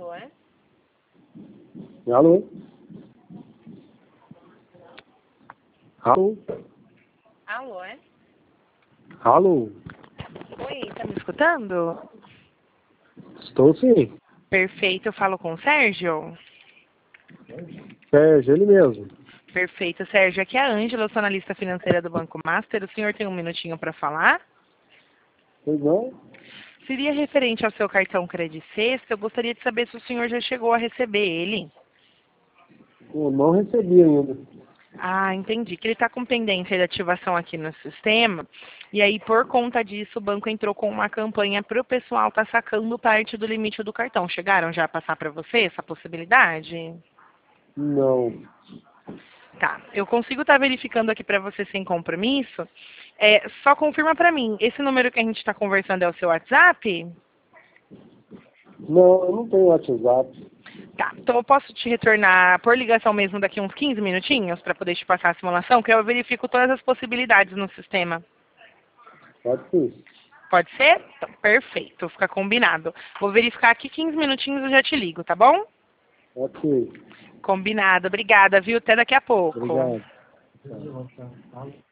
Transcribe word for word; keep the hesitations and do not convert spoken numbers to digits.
Alô, é? Alô? Alô? Alô, é? Alô? Oi, tá me escutando? Estou sim. Perfeito, eu falo com o Sérgio? Sérgio, ele mesmo. Perfeito, Sérgio. Aqui é a Ângela, eu sou analista financeira do Banco Master. O senhor tem um minutinho para falar? Pois não? Seria referente ao seu cartão Credit Sexta, eu gostaria de saber se o senhor já chegou a receber ele. Eu não recebi ainda. Ah, entendi. Que ele está com pendência de ativação aqui no sistema. E aí, por conta disso, o banco entrou com uma campanha para o pessoal estar sacando parte do limite do cartão. Chegaram já a passar para você essa possibilidade? Não. Tá, eu consigo estar verificando aqui para você sem compromisso. É, só confirma para mim, esse número que a gente está conversando é o seu WhatsApp? Não, eu não tenho WhatsApp. Tá, então eu posso te retornar por ligação mesmo daqui uns quinze minutinhos para poder te passar a simulação, que eu verifico todas as possibilidades no sistema. Pode ser. Pode ser? Então, perfeito, fica combinado. Vou verificar aqui quinze minutinhos e já te ligo, tá bom? Ok. Combinado, obrigada, viu? Até daqui a pouco. Obrigado. Tchau.